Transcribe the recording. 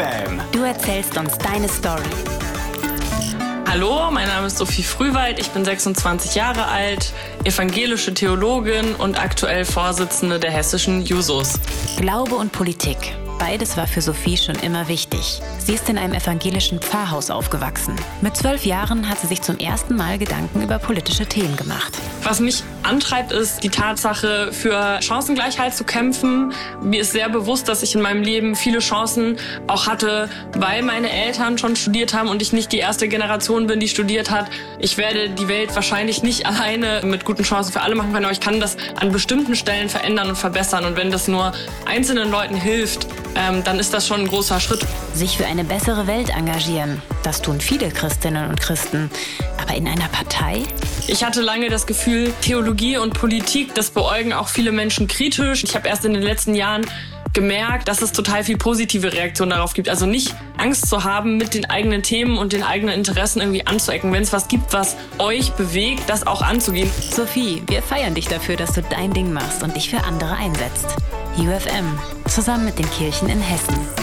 UFM. Du erzählst uns deine Story. Hallo, mein Name ist Sophie Frühwald, ich bin 26 Jahre alt, evangelische Theologin und aktuell Vorsitzende der hessischen Jusos. Glaube und Politik. Beides war für Sophie schon immer wichtig. Sie ist in einem evangelischen Pfarrhaus aufgewachsen. Mit 12 Jahren hat sie sich zum ersten Mal Gedanken über politische Themen gemacht. Was mich antreibt, ist die Tatsache, für Chancengleichheit zu kämpfen. Mir ist sehr bewusst, dass ich in meinem Leben viele Chancen auch hatte, weil meine Eltern schon studiert haben und ich nicht die erste Generation bin, die studiert hat. Ich werde die Welt wahrscheinlich nicht alleine mit guten Chancen für alle machen können, aber ich kann das an bestimmten Stellen verändern und verbessern. Und wenn das nur einzelnen Leuten hilft, dann ist das schon ein großer Schritt. Sich für eine bessere Welt engagieren, das tun viele Christinnen und Christen. Aber in einer Partei? Ich hatte lange das Gefühl, Theologie und Politik, das beäugen auch viele Menschen kritisch. Ich habe erst in den letzten Jahren gemerkt, dass es total viel positive Reaktionen darauf gibt. Also nicht Angst zu haben, mit den eigenen Themen und den eigenen Interessen irgendwie anzuecken. Wenn es was gibt, was euch bewegt, das auch anzugehen. Sophie, wir feiern dich dafür, dass du dein Ding machst und dich für andere einsetzt. UFM, zusammen mit den Kirchen in Hessen.